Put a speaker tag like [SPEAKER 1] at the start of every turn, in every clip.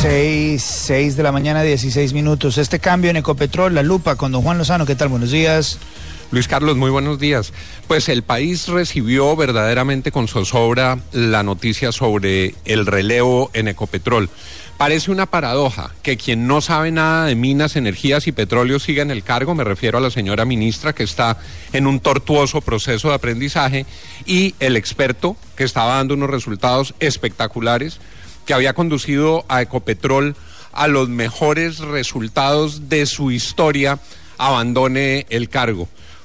[SPEAKER 1] 6 de la mañana, 16 minutos. Este cambio en Ecopetrol, La Lupa, con don Juan Lozano. ¿Qué tal? Buenos días.
[SPEAKER 2] Luis Carlos, muy buenos días. Pues el país recibió verdaderamente con zozobra la noticia sobre el relevo en Ecopetrol. Parece una paradoja que quien no sabe nada de minas, energías y petróleo siga en el cargo, me refiero a la señora ministra que está en un tortuoso proceso de aprendizaje, y el experto que estaba dando unos resultados espectaculares, que había conducido a Ecopetrol a los mejores resultados de su historia, abandone el cargo.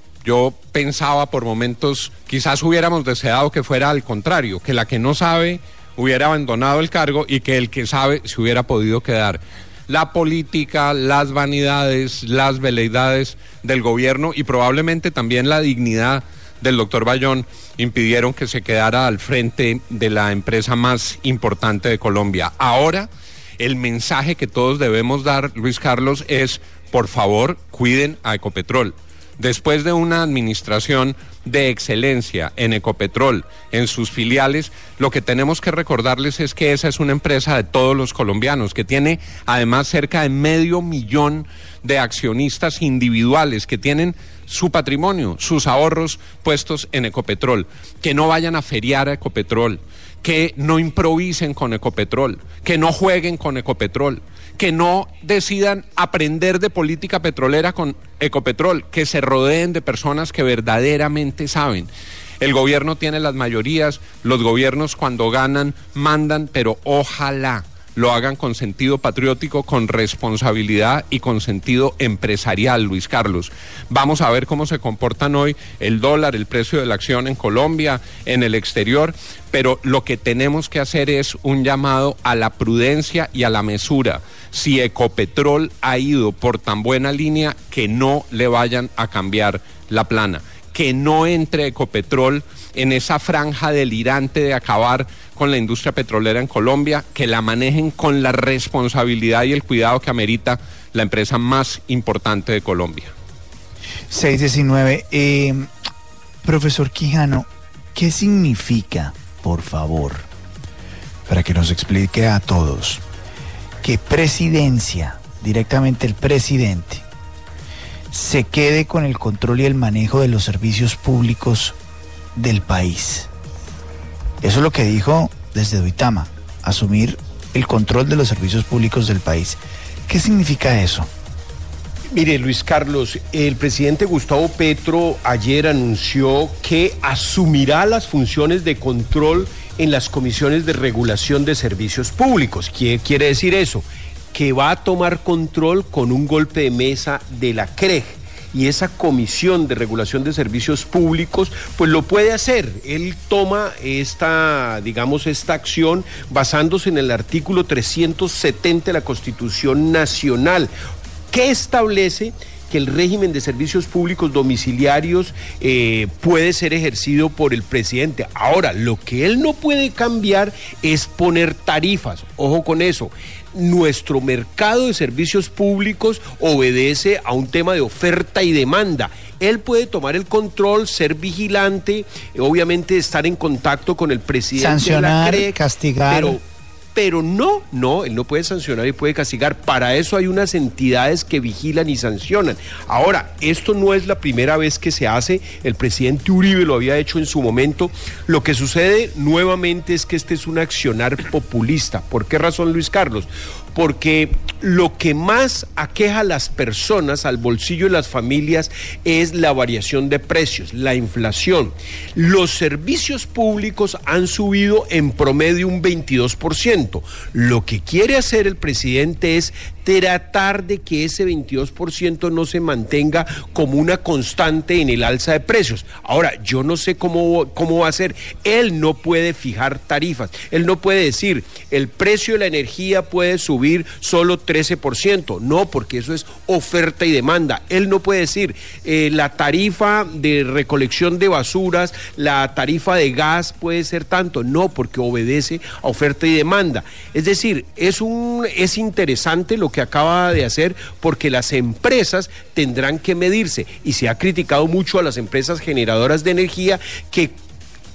[SPEAKER 2] Yo pensaba por momentos, quizás hubiéramos deseado que fuera al contrario, que la que no sabe hubiera abandonado el cargo y que el que sabe se hubiera podido quedar. La política, las vanidades, las veleidades del gobierno y probablemente también la dignidad del doctor Bayón impidieron que se quedara al frente de la empresa más importante de Colombia. Ahora, el mensaje que todos debemos dar, Luis Carlos, es, por favor, cuiden a Ecopetrol. Después de una administración de excelencia en Ecopetrol, en sus filiales, lo que tenemos que recordarles es que esa es una empresa de todos los colombianos, que tiene además cerca de 500,000 de accionistas individuales que tienen su patrimonio, sus ahorros puestos en Ecopetrol. Que no vayan a feriar a Ecopetrol, que no improvisen con Ecopetrol, que no jueguen con Ecopetrol, que no decidan aprender de política petrolera con Ecopetrol, que se rodeen de personas que verdaderamente saben. El gobierno tiene las mayorías, los gobiernos cuando ganan mandan, pero ojalá lo hagan con sentido patriótico, con responsabilidad y con sentido empresarial, Luis Carlos. Vamos a ver cómo se comportan hoy el dólar, el precio de la acción en Colombia, en el exterior, pero lo que tenemos que hacer es un llamado a la prudencia y a la mesura. Si Ecopetrol ha ido por tan buena línea, que no le vayan a cambiar la plana, que no entre Ecopetrol en esa franja delirante de acabar con la industria petrolera en Colombia, que la manejen con la responsabilidad y el cuidado que amerita la empresa más importante de Colombia.
[SPEAKER 1] 6:19. Profesor Quijano, ¿qué significa, por favor, para que nos explique a todos, que presidencia, directamente el presidente, se quede con el control y el manejo de los servicios públicos del país? Eso es lo que dijo desde Duitama, asumir el control de los servicios públicos del país. ¿Qué significa eso?
[SPEAKER 3] Mire, Luis Carlos, el presidente Gustavo Petro ayer anunció que asumirá las funciones de control en las comisiones de regulación de servicios públicos. ¿Qué quiere decir eso? Que va a tomar control con un golpe de mesa de la CREG. Y esa comisión de regulación de servicios públicos, pues lo puede hacer. Él toma esta acción basándose en el artículo 370 de la Constitución Nacional, que establece que el régimen de servicios públicos domiciliarios puede ser ejercido por el presidente. Ahora, lo que él no puede cambiar es poner tarifas. Ojo con eso. Nuestro mercado de servicios públicos obedece a un tema de oferta y demanda. Él puede tomar el control, ser vigilante, obviamente estar en contacto con el presidente,
[SPEAKER 1] sancionar,
[SPEAKER 3] de la CREG,
[SPEAKER 1] castigar.
[SPEAKER 3] Pero no, él no puede sancionar y puede castigar. Para eso hay unas entidades que vigilan y sancionan. Ahora, esto no es la primera vez que se hace. El presidente Uribe lo había hecho en su momento. Lo que sucede nuevamente es que este es un accionar populista. ¿Por qué razón, Luis Carlos? Porque lo que más aqueja a las personas, al bolsillo de las familias, es la variación de precios, la inflación. Los servicios públicos han subido en promedio un 22%. Lo que quiere hacer el presidente es tratar de que ese 22% no se mantenga como una constante en el alza de precios. Ahora, yo no sé cómo va a ser. Él no puede fijar tarifas. Él no puede decir, el precio de la energía puede subir solo 13%. No, porque eso es oferta y demanda. Él no puede decir, la tarifa de recolección de basuras, la tarifa de gas puede ser tanto. No, porque obedece a oferta y demanda. Es decir, es interesante lo que acaba de hacer, porque las empresas tendrán que medirse, y se ha criticado mucho a las empresas generadoras de energía que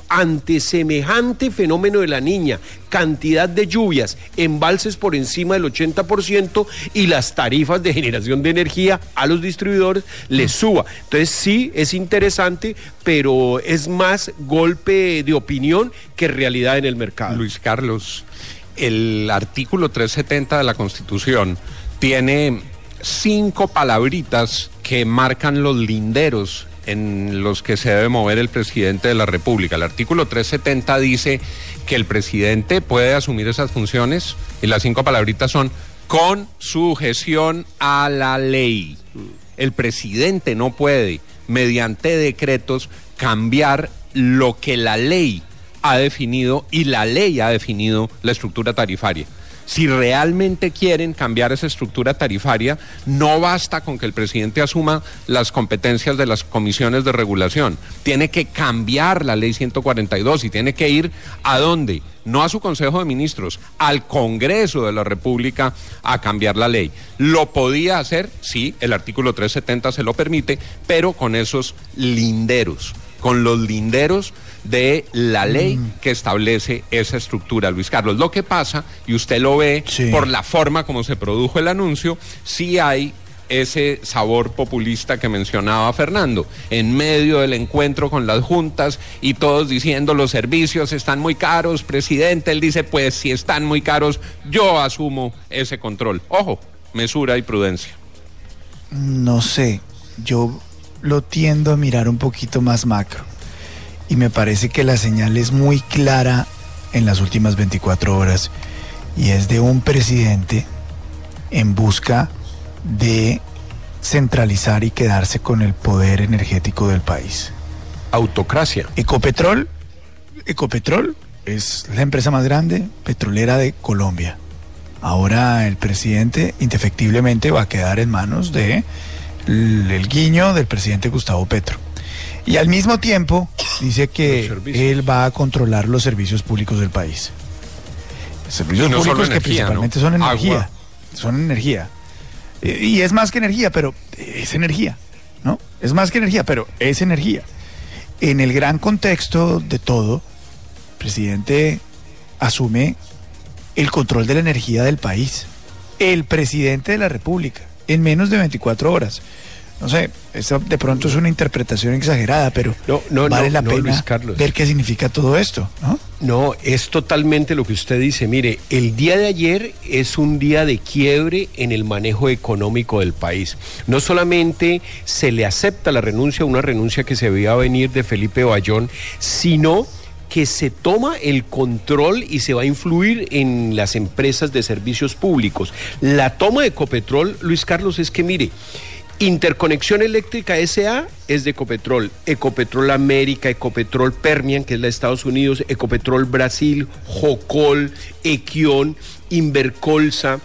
[SPEAKER 3] ante semejante fenómeno de la Niña, cantidad de lluvias, embalses por encima del 80% y las tarifas de generación de energía a los distribuidores les suba. Entonces sí, es interesante, pero es más golpe de opinión que realidad en el mercado.
[SPEAKER 2] Luis Carlos, el artículo 370 de la Constitución tiene 5 palabritas que marcan los linderos en los que se debe mover el presidente de la República. El artículo 370 dice que el presidente puede asumir esas funciones y las 5 palabritas son con sujeción a la ley. El presidente no puede, mediante decretos, cambiar lo que la ley ha definido, y la ley ha definido la estructura tarifaria. Si realmente quieren cambiar esa estructura tarifaria, no basta con que el presidente asuma las competencias de las comisiones de regulación. Tiene que cambiar la ley 142 y tiene que ir ¿a dónde? No a su Consejo de Ministros, al Congreso de la República a cambiar la ley. ¿Lo podía hacer? Sí, el artículo 370 se lo permite, pero con esos linderos, con los linderos de la ley que establece esa estructura, Luis Carlos. Lo que pasa, y usted lo ve por la forma como se produjo el anuncio, sí hay ese sabor populista que mencionaba Fernando, en medio del encuentro con las juntas y todos diciendo los servicios están muy caros, presidente, él dice pues si están muy caros, yo asumo ese control. Ojo, mesura y prudencia.
[SPEAKER 1] No sé, yo lo tiendo a mirar un poquito más macro. Y me parece que la señal es muy clara en las últimas 24 horas y es de un presidente en busca de centralizar y quedarse con el poder energético del país.
[SPEAKER 3] Autocracia.
[SPEAKER 1] Ecopetrol es la empresa más grande petrolera de Colombia. Ahora el presidente indefectiblemente va a quedar en manos de el guiño del presidente Gustavo Petro. Y al mismo tiempo dice que él va a controlar los servicios públicos del país. Servicios públicos que principalmente son energía. Son energía. Y es más que energía, pero es energía, ¿no? Es más que energía, pero es energía. En el gran contexto de todo, el presidente asume el control de la energía del país. El presidente de la República, en menos de 24 horas. No sé, eso de pronto es una interpretación exagerada, pero vale la pena ver qué significa todo esto, ¿no?
[SPEAKER 3] No, es totalmente lo que usted dice. Mire, el día de ayer es un día de quiebre en el manejo económico del país. No solamente se le acepta la renuncia, una renuncia que se veía venir de Felipe Bayón, sino que se toma el control y se va a influir en las empresas de servicios públicos. La toma de Ecopetrol, Luis Carlos, es que mire, Interconexión Eléctrica S.A. es de Ecopetrol, Ecopetrol América, Ecopetrol Permian, que es la de Estados Unidos, Ecopetrol Brasil, Jocol, Equión, Invercolsa,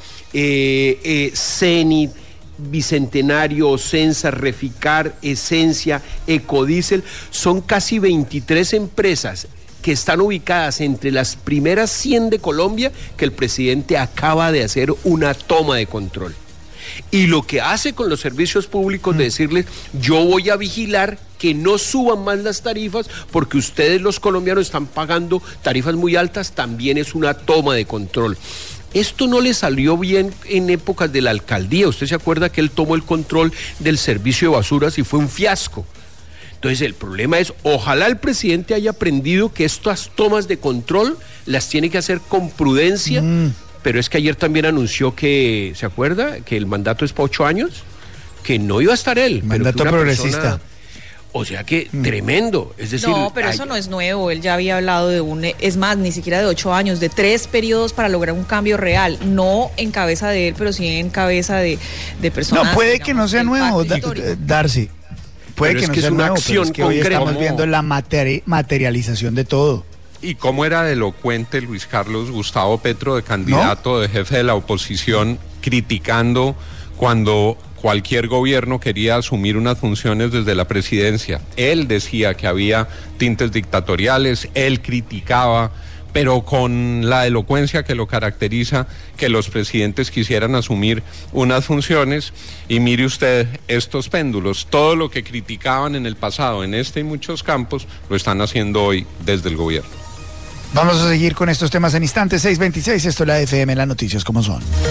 [SPEAKER 3] Cenit, Bicentenario, Ocensa, Reficar, Esencia, Ecodiesel. Son casi 23 empresas que están ubicadas entre las primeras 100 de Colombia que el presidente acaba de hacer una toma de control. Y lo que hace con los servicios públicos de decirles, yo voy a vigilar que no suban más las tarifas porque ustedes los colombianos están pagando tarifas muy altas, también es una toma de control. Esto no le salió bien en épocas de la alcaldía. Usted se acuerda que él tomó el control del servicio de basuras y fue un fiasco. Entonces el problema es, ojalá el presidente haya aprendido que estas tomas de control las tiene que hacer con prudencia. Pero es que ayer también anunció que, ¿se acuerda? Que el mandato es para 8 años, que no iba a estar él.
[SPEAKER 1] Mandato progresista.
[SPEAKER 3] O sea que tremendo, es decir...
[SPEAKER 4] No, pero eso no es nuevo, él ya había hablado de es más, ni siquiera de 8 años, de 3 periodos para lograr un cambio real, no en cabeza de él, pero sí en cabeza de personas...
[SPEAKER 1] No, puede que no sea nuevo, Darcy, puede que no sea nuevo, pero es que hoy estamos viendo la materialización de todo.
[SPEAKER 2] Y cómo era de elocuente Luis Carlos Gustavo Petro, de candidato, de jefe de la oposición, criticando cuando cualquier gobierno quería asumir unas funciones desde la presidencia. Él decía que había tintes dictatoriales, él criticaba pero con la elocuencia que lo caracteriza, que los presidentes quisieran asumir unas funciones. Y mire usted estos péndulos, todo lo que criticaban en el pasado, en este y muchos campos, lo están haciendo hoy desde el gobierno.
[SPEAKER 1] Vamos a seguir con estos temas en instantes. 6:26, esto es la FM, las noticias como son.